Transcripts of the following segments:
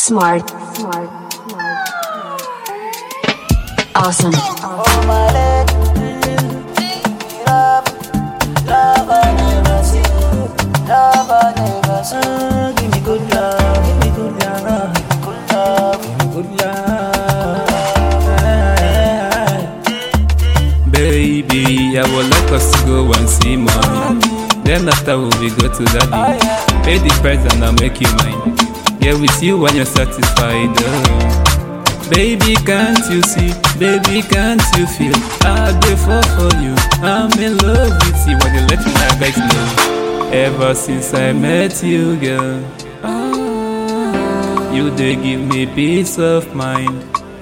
Smart. Awesome. Love I never see. Love I never see. Give me good love, give me good love, good love, give me good love. Baby, I would like us to go and see mommy. Then after we go to daddy. Pay the price and I'll make you mine. Get with you when you're satisfied. Baby, can't you see? Baby, can't you feel? I'll be for you. I'm in love with you. When you let my guys know. Ever since I met you, girl, you they give me peace of mind.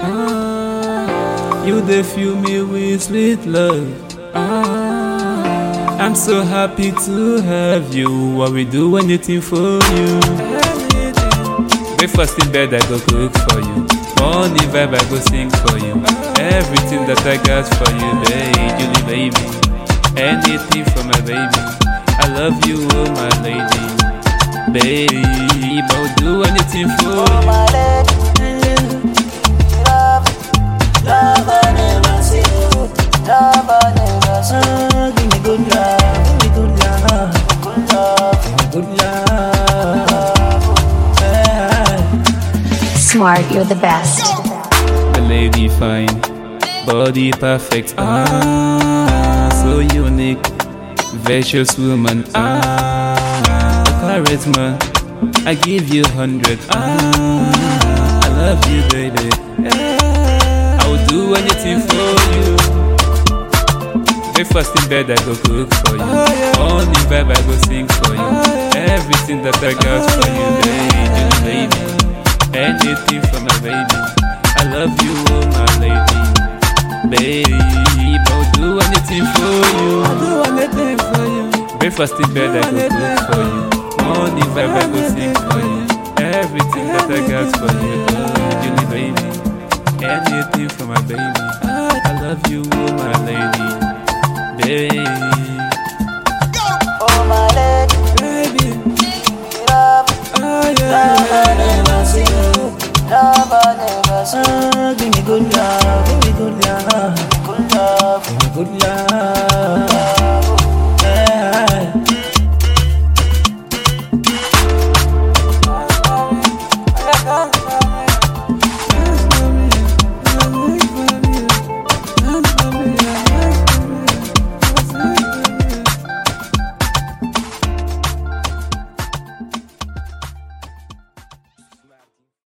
You they fill me with sweet love. I'm so happy to have you. I will do anything for you. Breakfast in bed, I go cook for you. Morning vibe, I go sing for you. Everything that I got for you, Julie baby. Anything for my baby. I love you, oh my lady. Babe, I'll do anything for you. My lady, love I never see. Love I never see. Give me good love, give me good love, good love, give me good love. Smart, you're the best. The lady fine, body perfect, so unique, virtuous woman, charisma, I give you 100, I love you baby, I will do anything for you. Breakfast in bed, I go cook for you. Morning vibe, I go sing for you. Everything that I got for you, baby. Anything for my baby. I love you, oh my lady. Babe, I'll do anything for you. I'll do anything for you. Breakfast in bed, I go cook for you. Morning vibe, I go sing for you. Everything that I got for you, Julie baby. Anything for my baby. I love you, oh my lady. Baby. Oh my lady, Baby. love, Oh yeah. love I never see. Love I never see. Give me good love, give me good love, good love, give me good love.